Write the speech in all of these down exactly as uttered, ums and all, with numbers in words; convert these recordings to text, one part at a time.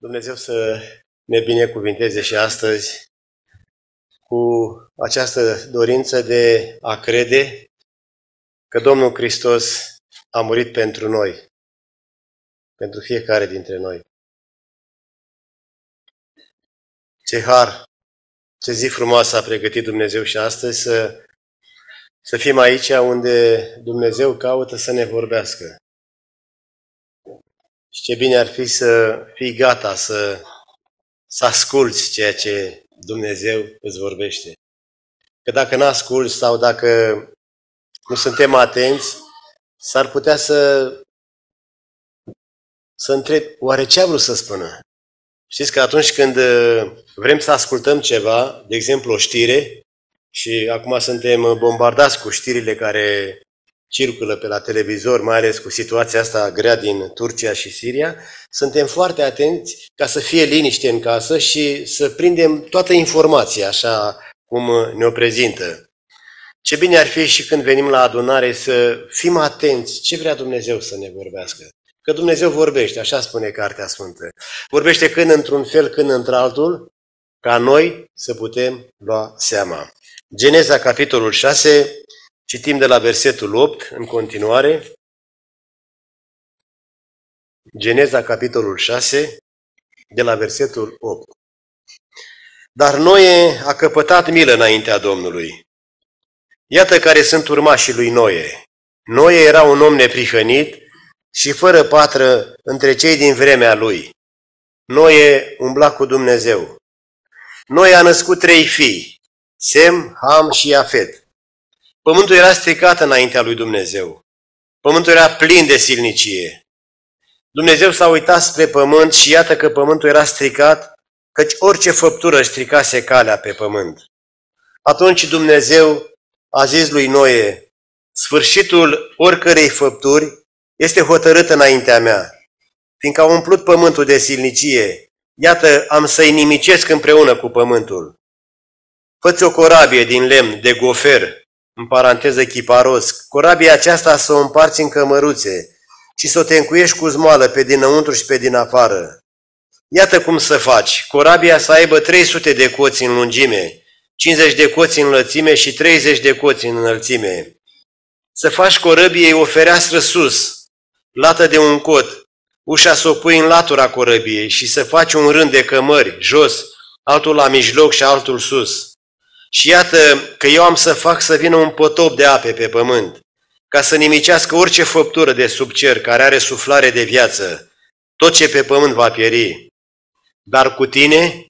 Dumnezeu să ne binecuvinteze și astăzi cu această dorință de a crede că Domnul Hristos a murit pentru noi, pentru fiecare dintre noi. Ce har, ce zi frumoasă a pregătit Dumnezeu și astăzi să, să fim aici unde Dumnezeu caută să ne vorbească. Și ce bine ar fi să fii gata să, să asculți ceea ce Dumnezeu îți vorbește. Că dacă nu asculți sau dacă nu suntem atenți, s-ar putea să, să întreb, oare ce a vrut să spună? Știți că atunci când vrem să ascultăm ceva, de exemplu o știre, și acum suntem bombardați cu știrile care circulă pe la televizor, mai ales cu situația asta grea din Turcia și Siria, suntem foarte atenți ca să fie liniște în casă și să prindem toată informația așa cum ne-o prezintă. Ce bine ar fi și când venim la adunare să fim atenți ce vrea Dumnezeu să ne vorbească. Că Dumnezeu vorbește, așa spune Cartea Sfântă. Vorbește când într-un fel, când într-altul, ca noi să putem lua seama. Geneza, capitolul șase, citim de la versetul opt în continuare. Geneza, capitolul șase, de la versetul opt. Dar Noe a căpătat milă înaintea Domnului. Iată care sunt urmașii lui Noe. Noe era un om neprihănit și fără patră între cei din vremea lui. Noe umbla cu Dumnezeu. Noe a născut trei fii, Sem, Ham și Iafet. Pământul era stricat înaintea lui Dumnezeu. Pământul era plin de silnicie. Dumnezeu s-a uitat spre pământ și iată că pământul era stricat, căci orice făptură stricase calea pe pământ. Atunci Dumnezeu a zis lui Noe, sfârșitul oricărei făpturi este hotărât înaintea mea, fiindcă a umplut pământul de silnicie, iată am să-i nimicesc împreună cu pământul. Fă-ți o corabie din lemn, de gofer, în paranteză chiparos, corabia aceasta să o împarți în cămăruțe și să o te încuiești cu zmoală pe dinăuntru și pe din afară. Iată cum să faci, corabia să aibă trei sute de coți în lungime, cincizeci de coți în lățime și treizeci de coți în înălțime. Să faci corăbiei o fereastră sus, lată de un cot, ușa să o pui în latura corăbiei și să faci un rând de cămări, jos, altul la mijloc și altul sus. Și iată că eu am să fac să vină un potop de ape pe pământ, ca să nimicească orice făptură de sub cer care are suflare de viață, tot ce pe pământ va pieri. Dar cu tine,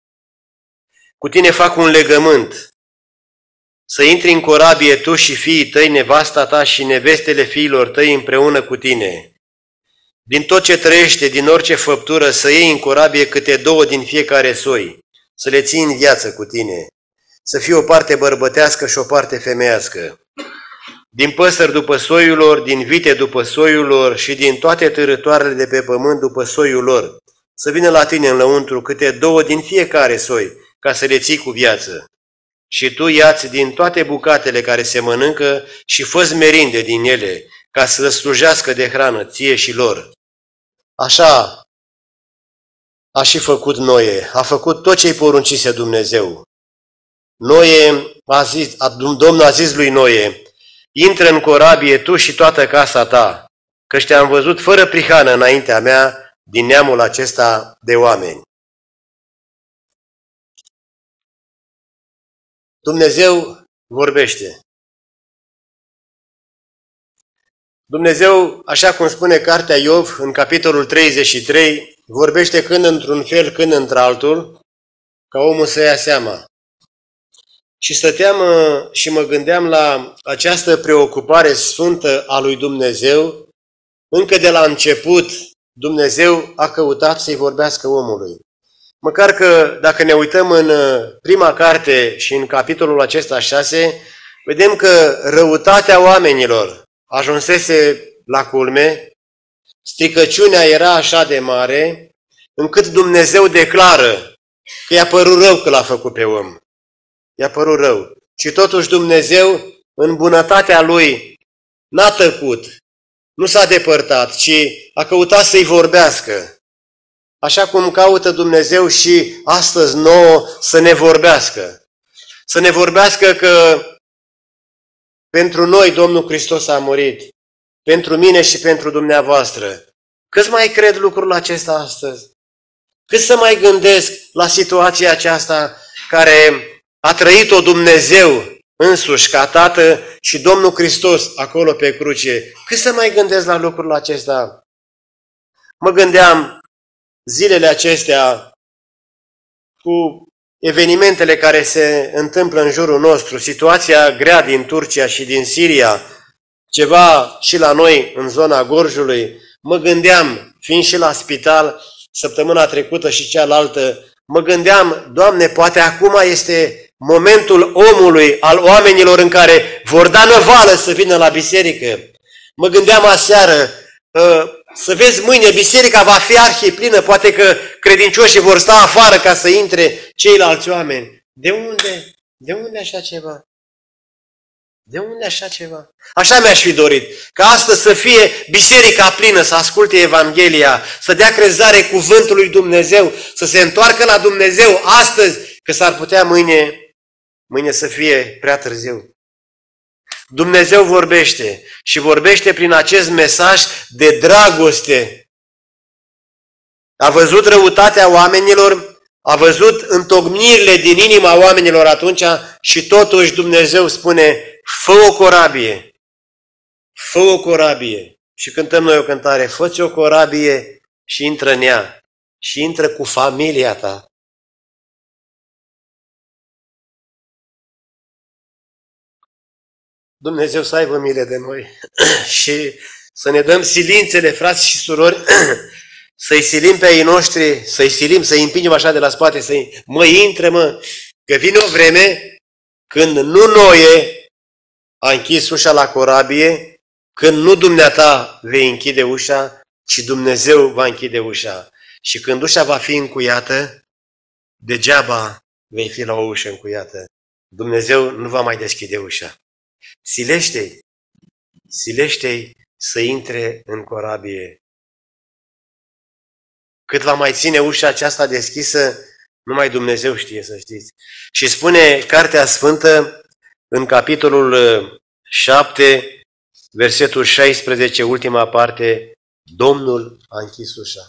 cu tine fac un legământ, să intri în corabie tu și fiii tăi, nevasta ta și nevestele fiilor tăi împreună cu tine. Din tot ce trăiește, din orice făptură, să iei în corabie câte două din fiecare soi, să le ții în viață cu tine, să fie o parte bărbătească și o parte femeiască. Din păsări după soiul lor, din vite după soiul lor și din toate târătoarele de pe pământ după soiul lor, să vină la tine în lăuntru câte două din fiecare soi, ca să le ții cu viață. Și tu ia-ți din toate bucatele care se mănâncă și fă-ți merinde din ele, ca să slujească de hrană ție și lor. Așa a și făcut Noe, a făcut tot ce-i poruncise Dumnezeu. Noe a zis, Domnul a zis lui Noe, intră în corabie tu și toată casa ta, căci te-am văzut fără prihană înaintea mea din neamul acesta de oameni. Dumnezeu vorbește. Dumnezeu, așa cum spune cartea Iov, în capitolul treizeci și trei, vorbește când într-un fel, când într-altul, ca omul să ia seama. Și stăteam și mă gândeam la această preocupare sfântă a lui Dumnezeu. Încă de la început, Dumnezeu a căutat să-i vorbească omului. Măcar că dacă ne uităm în prima carte și în capitolul acesta șase, vedem că răutatea oamenilor ajunsese la culme, stricăciunea era așa de mare, încât Dumnezeu declară că i-a părut rău că l-a făcut pe om. I-a părut rău. Și totuși Dumnezeu, în bunătatea Lui, n-a tăcut, nu s-a depărtat, ci a căutat să-i vorbească. așa cum caută Dumnezeu și astăzi nouă să ne vorbească. Să ne vorbească că pentru noi Domnul Hristos a murit, pentru mine și pentru dumneavoastră. Câți mai cred lucrul acesta astăzi? Cât să mai gândesc la situația aceasta care a trăit-o Dumnezeu însuși ca Tată și Domnul Hristos acolo pe cruce? Cât să mai gândesc la lucrul acesta? Mă gândeam zilele acestea cu evenimentele care se întâmplă în jurul nostru, situația grea din Turcia și din Siria, ceva și la noi în zona Gorjului, mă gândeam, fiind și la spital săptămâna trecută și cealaltă, mă gândeam, Doamne, poate acum este momentul omului, al oamenilor în care vor da năvală să vină la biserică. Mă gândeam aseară, să vezi mâine, biserica va fi arhiplină, poate că credincioșii vor sta afară ca să intre ceilalți oameni. De unde? De unde așa ceva? De unde așa ceva? Așa mi-aș fi dorit, ca astăzi să fie biserica plină, să asculte Evanghelia, să dea crezare cuvântului Dumnezeu, să se întoarcă la Dumnezeu astăzi, că s-ar putea mâine, mâine să fie prea târziu. Dumnezeu vorbește și vorbește prin acest mesaj de dragoste. A văzut răutatea oamenilor, a văzut întocmirile din inima oamenilor atunci și totuși Dumnezeu spune, fă o corabie, fă o corabie. Și cântăm noi o cântare, fă-ți o corabie și intră în ea și intră cu familia ta. Dumnezeu să aibă milă de noi și să ne dăm silințele, frați și surori, să-i silim pe ai noștri, să-i silim, să-i împingem așa de la spate, să-i, mă, intră, mă, că vine o vreme când nu Noe a închis ușa la corabie, când nu dumneata vei închide ușa, ci Dumnezeu va închide ușa. Și când ușa va fi încuiată, degeaba vei fi la o ușă încuiată. Dumnezeu nu va mai deschide ușa. Silește-i, silește-i să intre în corabie. Cât va mai ține ușa aceasta deschisă, numai Dumnezeu știe, să știți. Și spune Cartea Sfântă în capitolul șapte, versetul șaisprezece, ultima parte, Domnul a închis ușa.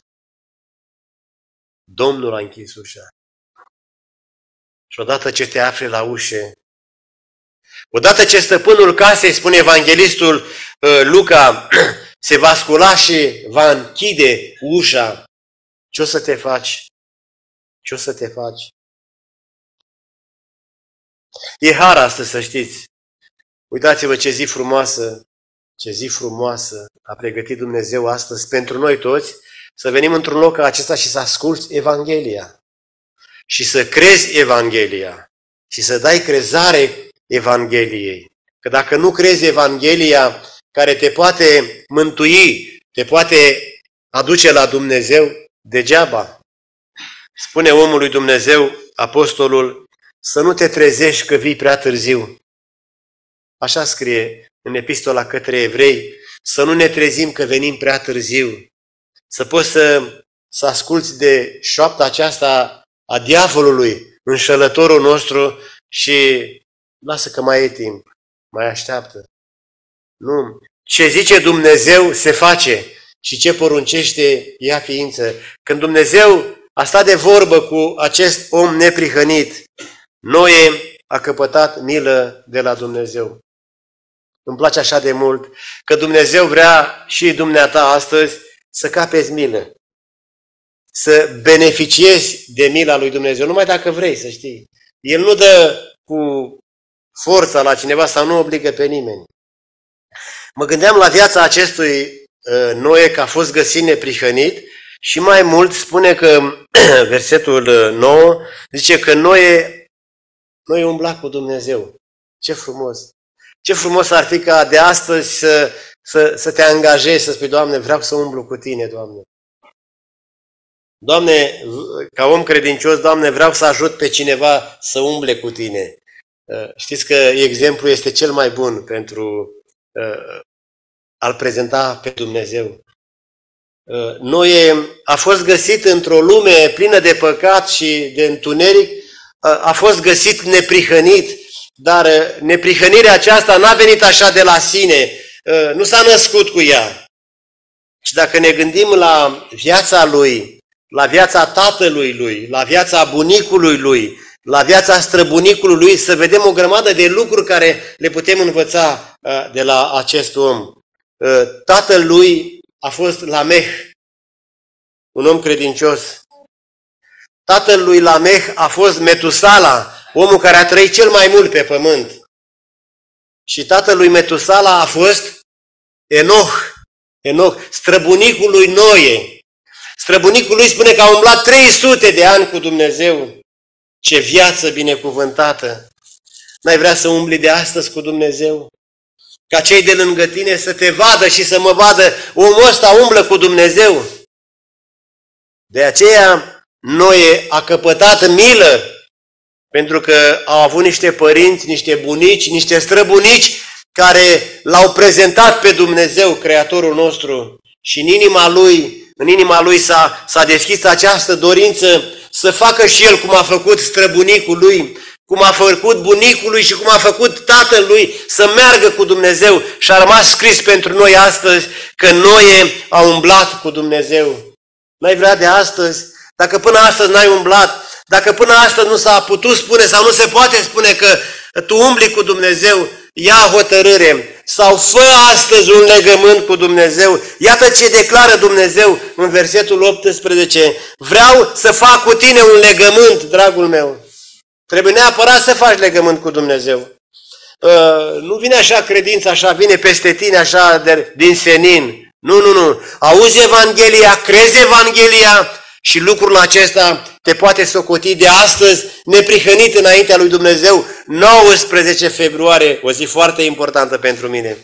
Domnul a închis ușa. Și odată ce te afli la ușă, odată ce stăpânul casei, spune evanghelistul Luca, se va scula și va închide ușa, ce o să te faci? Ce o să te faci? E har astăzi, să știți. Uitați-vă ce zi frumoasă, ce zi frumoasă a pregătit Dumnezeu astăzi pentru noi toți, să venim într-un loc ca acesta și să asculți Evanghelia. Și să crezi Evanghelia. Și să dai crezare Evangheliei. Că dacă nu crezi Evanghelia care te poate mântui, te poate aduce la Dumnezeu, degeaba. Spune omul lui Dumnezeu, apostolul, să nu te trezești că vii prea târziu. Așa scrie în epistola către evrei, să nu ne trezim că venim prea târziu. Să poți să, să asculți de șoapta aceasta a diavolului, înșelătorul nostru și lasă că mai e timp, mai așteaptă. Nu. Ce zice Dumnezeu se face și ce poruncește ia ființă. Când Dumnezeu a stat de vorbă cu acest om neprihănit, Noe a căpătat milă de la Dumnezeu. Îmi place așa de mult că Dumnezeu vrea și dumneata astăzi să capeți milă. Să beneficiezi de mila lui Dumnezeu, numai dacă vrei, să știi. El nu dă cu forța la cineva sau nu obligă pe nimeni. Mă gândeam la viața acestui uh, Noe, că a fost găsit neprihănit și mai mult spune că versetul nouă zice că Noe, Noe umbla cu Dumnezeu. Ce frumos! Ce frumos ar fi ca de astăzi să, să, să te angajezi, să spui, Doamne, vreau să umblu cu Tine, Doamne. Doamne, ca om credincios, Doamne, vreau să ajut pe cineva să umble cu Tine. Știți că exemplul este cel mai bun pentru a-L prezenta pe Dumnezeu. Noe a fost găsit într-o lume plină de păcat și de întuneric, a fost găsit neprihănit, dar neprihănirea aceasta n-a venit așa de la sine, nu s-a născut cu ea. Și dacă ne gândim la viața lui, la viața tatălui lui, la viața bunicului lui, la viața străbunicului lui, să vedem o grămadă de lucruri care le putem învăța de la acest om. Tatăl lui a fost Lameh, un om credincios. Tatăl lui Lameh a fost Metusala, omul care a trăit cel mai mult pe pământ. Și tatăl lui Metusala a fost Enoch, Enoch, străbunicul lui Noe. Străbunicul lui spune că a umblat trei sute de ani cu Dumnezeu. Ce viață binecuvântată! N-ai vrea să umbli de astăzi cu Dumnezeu? Ca cei de lângă tine să te vadă și să mă vadă, omul ăsta umblă cu Dumnezeu. De aceea Noe a căpătat milă, pentru că au avut niște părinți, niște bunici, niște străbunici care l-au prezentat pe Dumnezeu, Creatorul nostru. Și în inima lui, în inima lui s-a, s-a deschis această dorință să facă și el cum a făcut străbunicul lui, cum a făcut bunicul lui și cum a făcut tatăl lui, să meargă cu Dumnezeu. Și a rămas scris pentru noi astăzi că Noe a umblat cu Dumnezeu. N-ai vrea de astăzi? Dacă până astăzi n-ai umblat, dacă până astăzi nu s-a putut spune sau nu se poate spune că tu umbli cu Dumnezeu, ia hotărâre sau fă astăzi un legământ cu Dumnezeu. Iată ce declară Dumnezeu în versetul optsprezece. Vreau să fac cu tine un legământ, dragul meu. Trebuie neapărat să faci legământ cu Dumnezeu. Uh, nu vine așa credința, așa vine peste tine, așa de, din senin. Nu, nu, nu. Auzi Evanghelia, crezi Evanghelia și lucrul acesta te poate socoti de astăzi neprihănit înaintea lui Dumnezeu. nouăsprezece februarie, o zi foarte importantă pentru mine.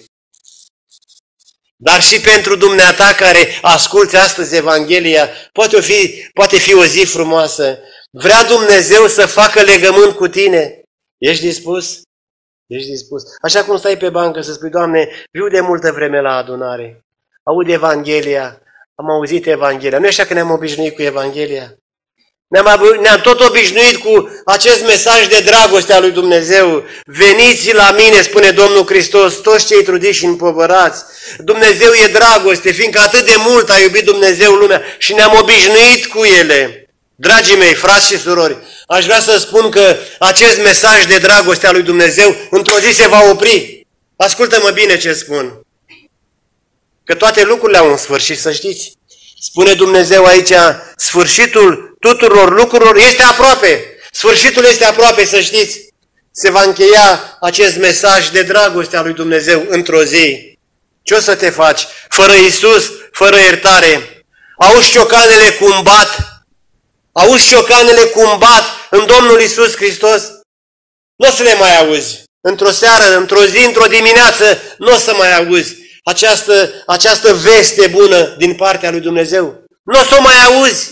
Dar și pentru dumneata care asculți astăzi Evanghelia, poate fi, poate fi o zi frumoasă. Vrea Dumnezeu să facă legământ cu tine. Ești dispus? Ești dispus? Așa cum stai pe bancă să spui, Doamne, viu de multă vreme la adunare. Aud Evanghelia, am auzit Evanghelia. Nu e așa că ne-am obișnuit cu Evanghelia? Ne-am, ne-am tot obișnuit cu acest mesaj de dragoste a lui Dumnezeu. Veniți la mine, spune Domnul Hristos, toți cei trudiți și împovărați. Dumnezeu e dragoste, fiindcă atât de mult a iubit Dumnezeu lumea și ne-am obișnuit cu ele. Dragii mei, frați și surori, aș vrea să spun că acest mesaj de dragoste a lui Dumnezeu într-o zi se va opri. Ascultă-mă bine ce spun. Că toate lucrurile au un sfârșit, să știți. Spune Dumnezeu aici, sfârșitul tuturor lucrurilor este aproape. Sfârșitul este aproape, să știți. Se va încheia acest mesaj de dragoste a lui Dumnezeu într-o zi. Ce o să te faci? Fără Iisus, fără iertare. Auzi ciocanele cum bat? Auzi ciocanele cum bat în Domnul Iisus Hristos? Nu o să le mai auzi. Într-o seară, într-o zi, într-o dimineață, nu o să mai auzi această, această veste bună din partea lui Dumnezeu. Nu o să o mai auzi.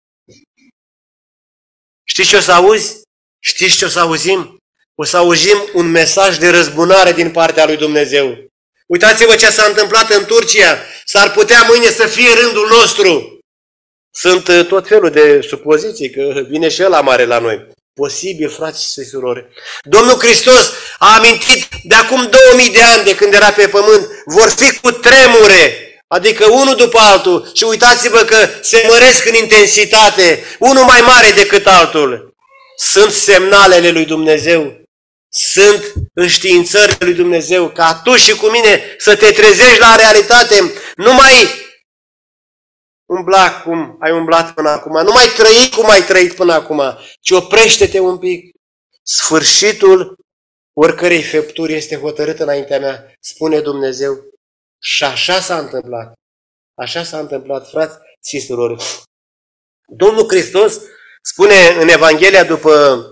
Știți ce o să auzi? Știți ce o să auzim? O să auzim un mesaj de răzbunare din partea lui Dumnezeu. Uitați-vă ce s-a întâmplat în Turcia. S-ar putea mâine să fie rândul nostru. Sunt tot felul de supoziții că vine și ăla mare la noi. Posibil, frați și surori. Domnul Hristos a amintit de acum două mii de ani de când era pe pământ, vor fi cu tremure, adică unul după altul. Și uitați-vă că se măresc în intensitate, unul mai mare decât altul. Sunt semnalele lui Dumnezeu. Sunt înștiințările lui Dumnezeu ca tu și cu mine să te trezești la realitate. Nu mai umbla cum ai umblat până acum, nu mai trăi cum ai trăit până acum, ci oprește-te un pic. Sfârșitul oricărei făpturi este hotărât înaintea mea, spune Dumnezeu. Și așa s-a întâmplat. Așa s-a întâmplat, frați și surori. Domnul Hristos spune în Evanghelia după,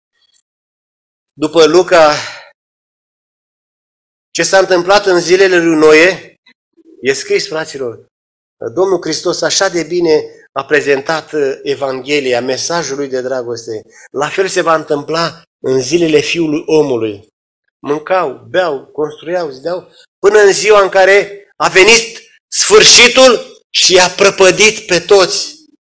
după Luca ce s-a întâmplat în zilele lui Noe. E scris, fraților. Domnul Hristos așa de bine a prezentat Evanghelia, mesajul lui de dragoste. La fel se va întâmpla în zilele Fiului Omului. Mâncau, beau, construiau, zideau, până în ziua în care a venit sfârșitul și i-a prăpădit pe toți.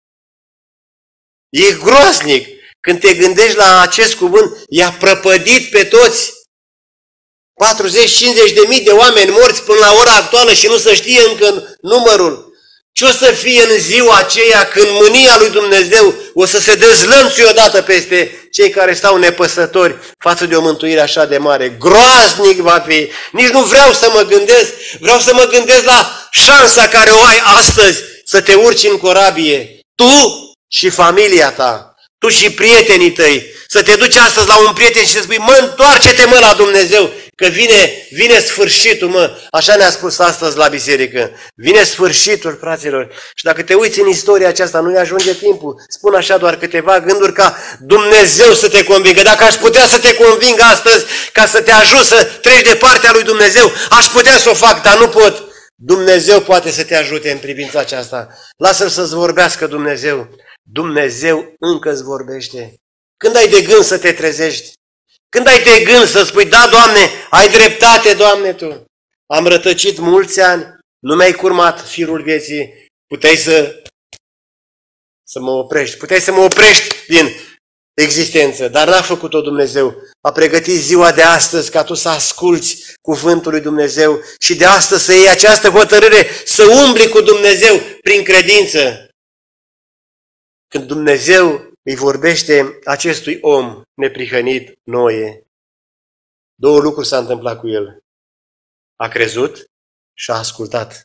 E groaznic când te gândești la acest cuvânt, i-a prăpădit pe toți. patruzeci cincizeci de mii de oameni morți până la ora actuală și nu se știe încă numărul. Ce o să fie în ziua aceea când mânia lui Dumnezeu o să se dezlănțuie odată peste cei care stau nepăsători față de o mântuire așa de mare? Groaznic va fi. Nici nu vreau să mă gândesc. Vreau să mă gândesc la șansa care o ai astăzi să te urci în corabie. Tu și familia ta. Tu și prietenii tăi. Să te duci astăzi la un prieten și să spui, mă, întoarce-te, mă, la Dumnezeu, că vine, vine sfârșitul, mă. Așa ne-a spus astăzi la biserică. Vine sfârșitul, fraților. Și dacă te uiți în istoria aceasta, nu ne ajunge timpul. Spun așa doar câteva gânduri ca Dumnezeu să te convingă. Dacă aș putea să te conving astăzi ca să te ajut să treci de partea lui Dumnezeu, aș putea să o fac, dar nu pot. Dumnezeu poate să te ajute în privința aceasta. Lasă-L să-ți vorbească Dumnezeu. Dumnezeu încă îți vorbește. Când ai de gând să te trezești? Când ai de gând să spui, da, Doamne, ai dreptate, Doamne, Tu. Am rătăcit mulți ani, nu mi-ai curmat firul vieții, puteai să, să mă oprești, puteai să mă oprești din existență, dar n-a făcut-o Dumnezeu. A pregătit ziua de astăzi ca tu să asculți cuvântul lui Dumnezeu și de astăzi să iei această hotărâre, să umbli cu Dumnezeu prin credință. Când Dumnezeu îi vorbește acestui om neprihănit, Noe, două lucruri s-a întâmplat cu el. A crezut și a ascultat.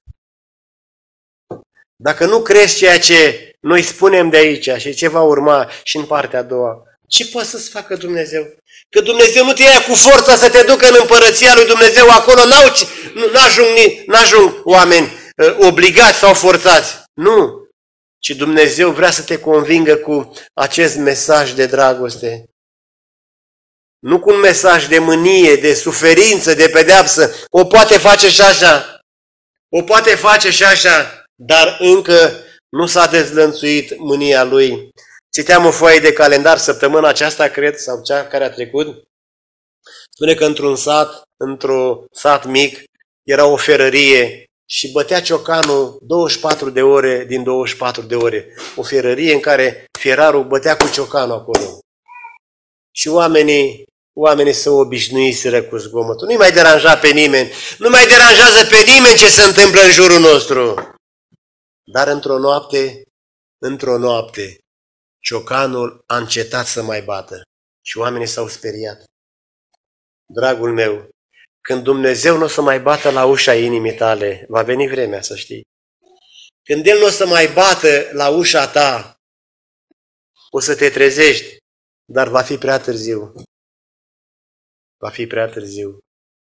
Dacă nu crezi ceea ce noi spunem de aici și ce va urma și în partea a doua, ce poate să-ți facă Dumnezeu? Că Dumnezeu nu te ia cu forța să te ducă în împărăția lui Dumnezeu, acolo n-ajung, n-ajung oameni obligați sau forțați. Nu! Ci Dumnezeu vrea să te convingă cu acest mesaj de dragoste. Nu cu un mesaj de mânie, de suferință, de pedeapsă. O poate face și așa. O poate face și așa, dar încă nu s-a dezlănțuit mânia lui. Citeam o foaie de calendar săptămâna aceasta, cred, sau cea care a trecut. Spune că într-un sat, într-un sat mic, era o ferărie și bătea ciocanul douăzeci și patru de ore din douăzeci și patru de ore. O ferărie în care fierarul bătea cu ciocanul acolo. Și oamenii, oamenii se obișnuiseră cu zgomotul. Nu-i mai deranja pe nimeni. Nu mai deranjează pe nimeni ce se întâmplă în jurul nostru. Dar într-o noapte, într-o noapte, ciocanul a încetat să mai bată. Și oamenii s-au speriat. Dragul meu, când Dumnezeu nu o să mai bată la ușa inimii tale, va veni vremea, să știi. Când El nu o să mai bată la ușa ta, o să te trezești, dar va fi prea târziu. Va fi prea târziu.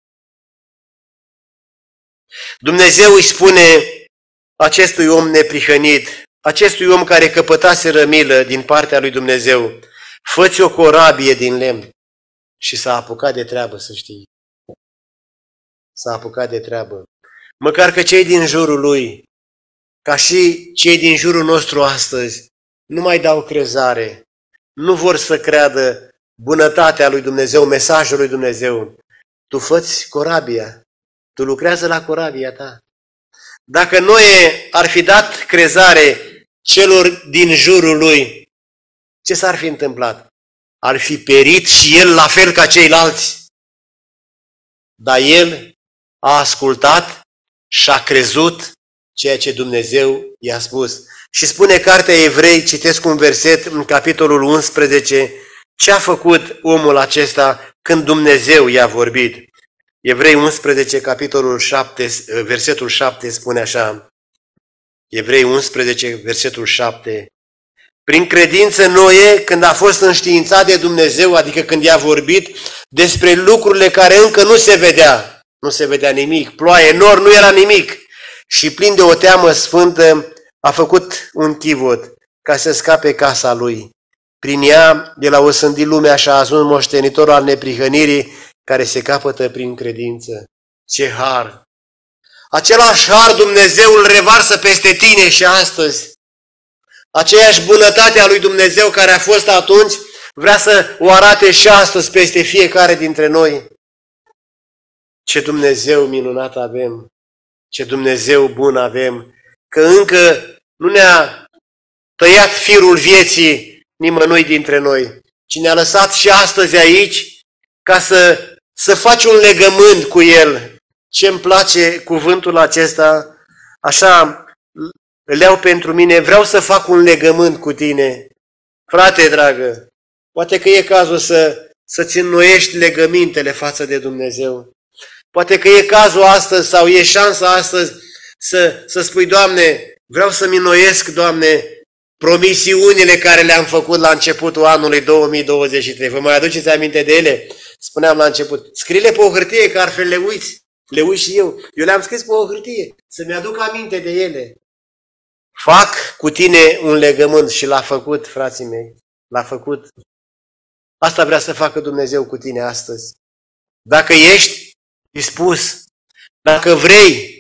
Dumnezeu îi spune acestui om neprihănit, acestui om care căpătase rămilă din partea lui Dumnezeu, fă-ți o corabie din lemn. Și s-a apucat de treabă, să știi. S-a apucat de treabă. Măcar că cei din jurul lui, ca și cei din jurul nostru astăzi, nu mai dau crezare, nu vor să creadă bunătatea lui Dumnezeu, mesajul lui Dumnezeu. Tu fă-ți corabia, tu lucrează la corabia ta. Dacă Noe ar fi dat crezare celor din jurul lui, ce s-ar fi întâmplat? Ar fi perit și el la fel ca ceilalți. Dar el a ascultat și a crezut ceea ce Dumnezeu i-a spus. Și spune cartea Evrei, citesc un verset în capitolul unsprezece, ce a făcut omul acesta când Dumnezeu i-a vorbit. Evrei unsprezece, capitolul șapte, versetul șapte spune așa. Evrei unsprezece, versetul șapte. Prin credință Noe, când a fost înștiințat de Dumnezeu, adică când i-a vorbit despre lucrurile care încă nu se vedea, nu se vedea nimic, ploaie, nor, nu era nimic, și plin de o teamă sfântă, a făcut un chivot ca să scape casa lui. Prin ea, de la osândit lumea și a ajuns moștenitor al neprihănirii care se capătă prin credință. Ce har! Același har Dumnezeu îl revarsă peste tine și astăzi. Aceeași bunătate a lui Dumnezeu care a fost atunci, vrea să o arate și astăzi peste fiecare dintre noi. Ce Dumnezeu minunat avem! Ce Dumnezeu bun avem! că încă nu ne-a tăiat firul vieții nimănui dintre noi, ci ne-a lăsat și astăzi aici ca să, să faci un legământ cu El. Ce-mi place cuvântul acesta, așa îl iau pentru mine, vreau să fac un legământ cu tine. Frate dragă, poate că e cazul să, să-ți înnoiești legămintele față de Dumnezeu. Poate că e cazul astăzi sau e șansa astăzi să, să spui, Doamne, vreau să-mi înnoiesc, Doamne, promisiunile care le-am făcut la începutul anului două mii douăzeci și trei. Vă mai aduceți aminte de ele? Spuneam la început, scrie-le pe o hârtie, că altfel le uiți. Le uit și eu. Eu le-am scris pe o hârtie, să-mi aduc aminte de ele. Fac cu tine un legământ și l-a făcut, frații mei. L-a făcut. Asta vrea să facă Dumnezeu cu tine astăzi. Dacă ești dispus, dacă vrei,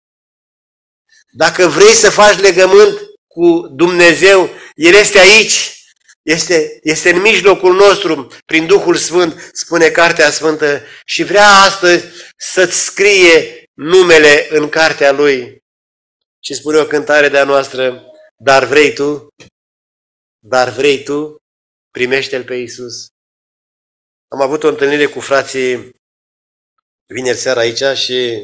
dacă vrei să faci legământ cu Dumnezeu, El este aici, este, este în mijlocul nostru, prin Duhul Sfânt, spune Cartea Sfântă, și vrea astăzi să-ți scrie numele în cartea Lui. Și spune o cântare de-a noastră, dar vrei tu, dar vrei tu, primește-L pe Iisus. Am avut o întâlnire cu frații vineri seara aici și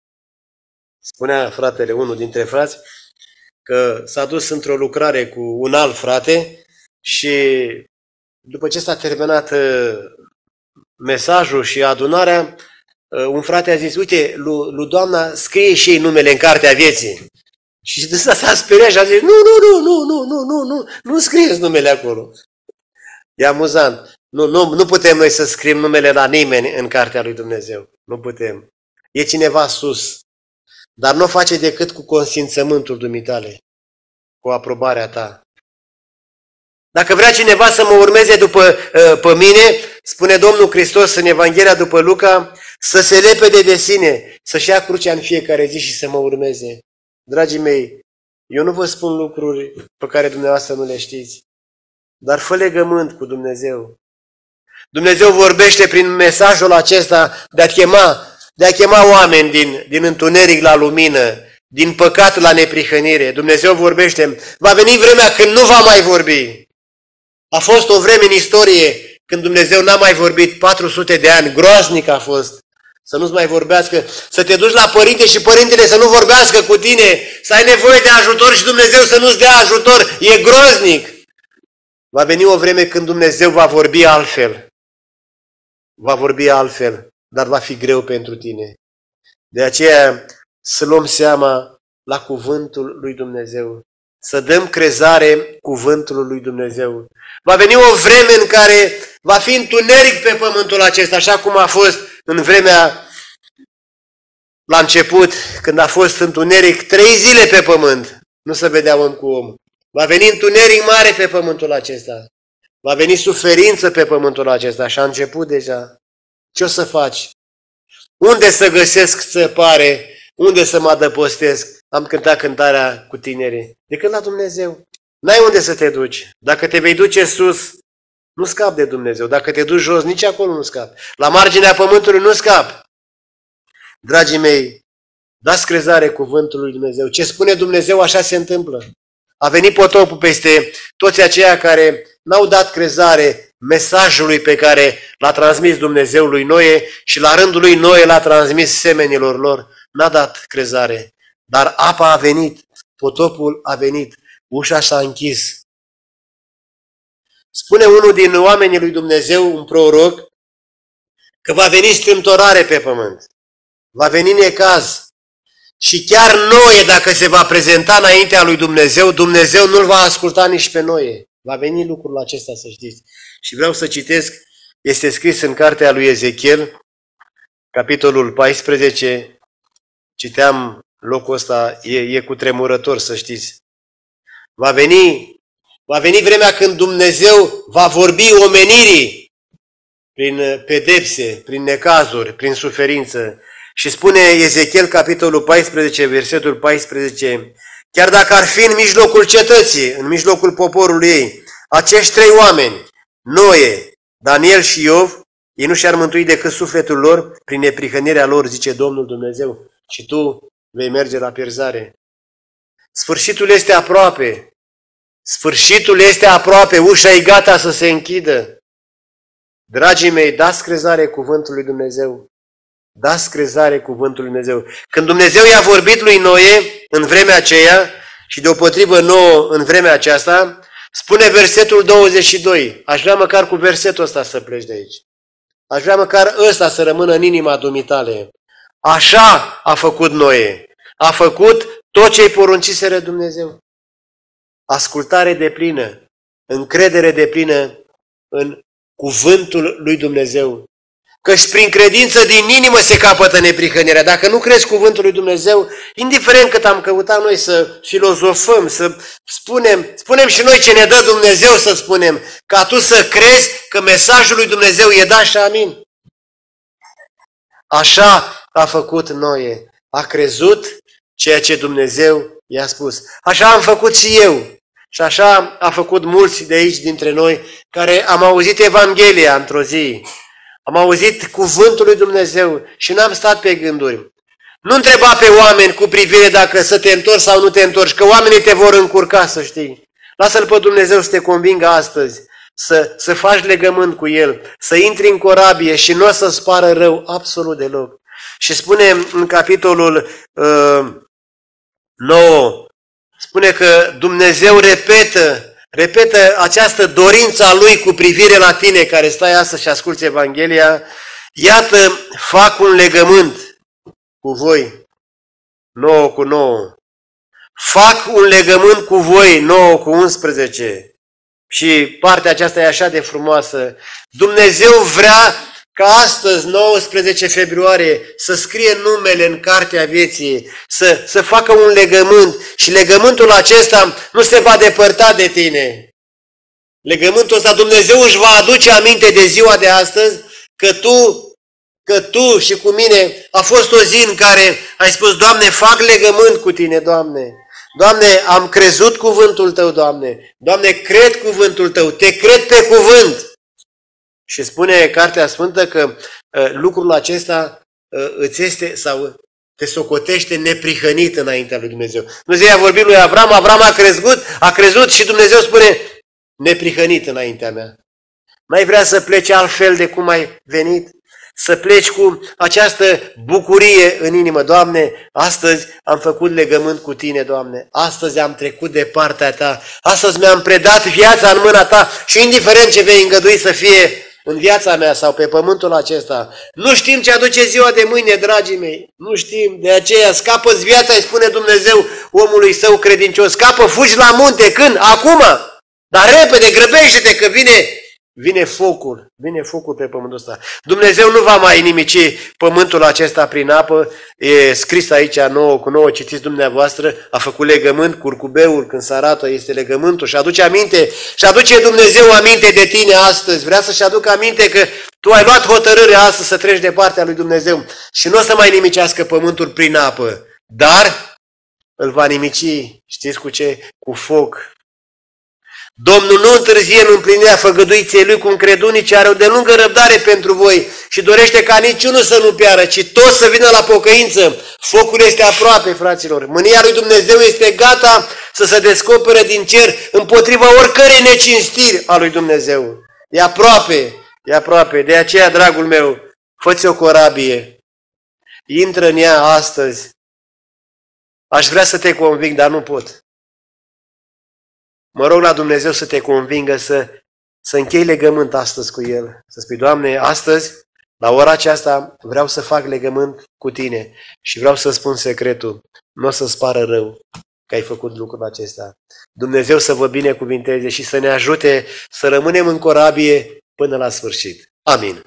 spunea fratele, unul dintre frați, că s-a dus într-o lucrare cu un alt frate și după ce s-a terminat mesajul și adunarea, un frate a zis, uite, lui, lui doamna scrie și ei numele în cartea vieții. Și de asta s-a speriat și a zis, nu, nu, nu, nu, nu, nu, nu, nu, nu scrieți numele acolo. E amuzant. Nu, nu, nu putem noi să scriem numele la nimeni în cartea lui Dumnezeu. Nu putem. E cineva sus. Dar nu o face decât cu consimțământul dumitale, cu aprobarea ta. Dacă vrea cineva să mă urmeze după pe mine, spune Domnul Hristos în Evanghelia după Luca, să se lepede de sine, să-și ia crucea în fiecare zi și să mă urmeze. Dragii mei, eu nu vă spun lucruri pe care dumneavoastră nu le știți, dar fă legământ cu Dumnezeu. Dumnezeu vorbește prin mesajul acesta de a chema, de a chema oameni din, din întuneric la lumină, din păcat la neprihănire. Dumnezeu vorbește. Va veni vremea când nu va mai vorbi. A fost o vreme în istorie când Dumnezeu n-a mai vorbit, patru sute de ani, groaznic a fost. Să nu-ți mai vorbească, să te duci la părinte și părintele să nu vorbească cu tine, să ai nevoie de ajutor și Dumnezeu să nu-ți dea ajutor. E groaznic. Va veni o vreme când Dumnezeu va vorbi altfel. Va vorbi altfel, dar va fi greu pentru tine. De aceea să luăm seama la cuvântul lui Dumnezeu. Să dăm crezare cuvântului lui Dumnezeu. Va veni o vreme în care va fi întuneric pe pământul acesta, așa cum a fost în vremea la început, când a fost întuneric trei zile pe pământ. Nu se vedea om cu om. Va veni întuneric mare pe pământul acesta. Va veni suferință pe pământul acesta și a început deja. Ce o să faci? Unde să găsesc țăpare? Unde să mă adăpostesc? Am cântat cântarea cu tinerii. Decât la Dumnezeu. N-ai unde să te duci. Dacă te vei duce sus, nu scapi de Dumnezeu. Dacă te duci jos, nici acolo nu scapi. La marginea pământului nu scapi. Dragii mei, dați crezare cuvântului lui Dumnezeu. Ce spune Dumnezeu, așa se întâmplă. A venit potopul peste toți aceia care n-au dat crezare mesajului pe care l-a transmis Dumnezeu lui Noe și la rândul lui Noe l-a transmis semenilor lor. N-a dat crezare. Dar apa a venit, potopul a venit, ușa s-a închis. Spune unul din oamenii lui Dumnezeu, un proroc, că va veni strâmtorare pe pământ. Va veni necaz. Și chiar Noe, dacă se va prezenta înaintea lui Dumnezeu, Dumnezeu nu-l va asculta nici pe Noe. Va veni lucrul acesta, să știți. Și vreau să citesc, este scris în cartea lui Ezechiel, capitolul paisprezece, citeam locul ăsta, e, e cutremurător, să știți. Va veni, va veni vremea când Dumnezeu va vorbi omenirii prin pedepse, prin necazuri, prin suferință. Și spune Ezechiel, capitolul paisprezece, versetul paisprezece, chiar dacă ar fi în mijlocul cetății, în mijlocul poporului ei, acești trei oameni, Noe, Daniel și Iov, ei nu și-ar mântui decât sufletul lor prin neprihănirea lor, zice Domnul Dumnezeu, și tu vei merge la pierzare. Sfârșitul este aproape. Sfârșitul este aproape, ușa e gata să se închidă. Dragii mei, dați crezare cuvântului lui Dumnezeu. Dați crezare cuvântului lui Dumnezeu. Când Dumnezeu i-a vorbit lui Noe în vremea aceea și deopotrivă nouă în vremea aceasta, spune versetul douăzeci și doi. Aș vrea măcar cu versetul ăsta să pleci de aici. Aș vrea măcar ăsta să rămână în inima dumitale. Așa a făcut Noe. A făcut tot ce-i porunciseră Dumnezeu. Ascultare deplină, încredere deplină în cuvântul lui Dumnezeu. Căci prin credință din inimă se capătă neprihănirea. Dacă nu crezi cuvântul lui Dumnezeu, indiferent cât am căutat noi să filozofăm, să spunem, spunem și noi ce ne dă Dumnezeu să spunem, ca tu să crezi că mesajul lui Dumnezeu e da și amin. Așa a făcut Noe. A crezut ceea ce Dumnezeu i-a spus. Așa am făcut și eu. Și așa a făcut mulți de aici dintre noi care am auzit Evanghelia într-o zi. Am auzit cuvântul lui Dumnezeu și n-am stat pe gânduri. Nu întreba pe oameni cu privire dacă să te întorci sau nu te întorci, că oamenii te vor încurca, să știi. Lasă-L pe Dumnezeu să te convingă astăzi, să, să faci legământ cu El, să intri în corabie și nu o să-ți pară rău absolut deloc. Și spune în capitolul uh, nouă, spune că Dumnezeu repetă, repetă această dorință a Lui cu privire la tine care stai astăzi și asculți Evanghelia. Iată, fac un legământ cu voi, nouă cu nouă. Fac un legământ cu voi, nouă cu unsprezece. Și partea aceasta e așa de frumoasă. Dumnezeu vrea ca astăzi, nouăsprezece februarie, să scrie numele în cartea vieții, să, să facă un legământ și legământul acesta nu se va depărta de tine. Legământul ăsta Dumnezeu își va aduce aminte de ziua de astăzi că tu, că tu și cu mine a fost o zi în care ai spus, Doamne, fac legământ cu tine, Doamne. Doamne, am crezut cuvântul Tău, Doamne. Doamne, cred cuvântul Tău, te cred pe cuvânt. Și spune Cartea Sfântă că uh, lucrul acesta uh, îți este sau te socotește neprihănit înaintea lui Dumnezeu. Dumnezeu a vorbit lui Avram, Avram a crezut, a crezut și Dumnezeu spune neprihănit înaintea mea. N-ai vrea să pleci altfel de cum ai venit? Să pleci cu această bucurie în inimă. Doamne, astăzi am făcut legământ cu Tine, Doamne. Astăzi am trecut de partea Ta. Astăzi mi-am predat viața în mâna Ta și indiferent ce vei îngădui să fie în viața mea sau pe pământul acesta. Nu știm ce aduce ziua de mâine, dragii mei. Nu știm. De aceea scapă-ți viața, îi spune Dumnezeu omului Său credincios. Scapă, fugi la munte. Când? Acum. Dar repede, grăbește-te că vine... Vine focul, vine focul pe pământul ăsta. Dumnezeu nu va mai nimici pământul acesta prin apă. E scris aici nouă cu nouă, citiți dumneavoastră, a făcut legământ, curcubeul când se arată, este legământul și aduce aminte, și aduce Dumnezeu aminte de tine astăzi. Vrea să-și aducă aminte că tu ai luat hotărârea astăzi să treci de partea lui Dumnezeu și nu o să mai nimicească pământul prin apă, dar îl va nimici, știți cu ce? Cu foc. Domnul nu întârzie în împlinirea făgăduiției Lui, cum cred unii, ce are o de lungă răbdare pentru voi și dorește ca niciunul să nu piară, ci toți să vină la pocăință. Focul este aproape, fraților. Mânia lui Dumnezeu este gata să se descopere din cer împotriva oricărei necinstiri a lui Dumnezeu. E aproape, e aproape. De aceea, dragul meu, fă-ți o corabie. Intră în ea astăzi. Aș vrea să te conving, dar nu pot. Mă rog la Dumnezeu să te convingă să, să închei legământ astăzi cu El. Să spui, Doamne, astăzi, la ora aceasta, vreau să fac legământ cu Tine și vreau să spun secretul. Nu o să-ți pară rău că ai făcut lucrul acesta. Dumnezeu să vă binecuvinteze și să ne ajute să rămânem în corabie până la sfârșit. Amin.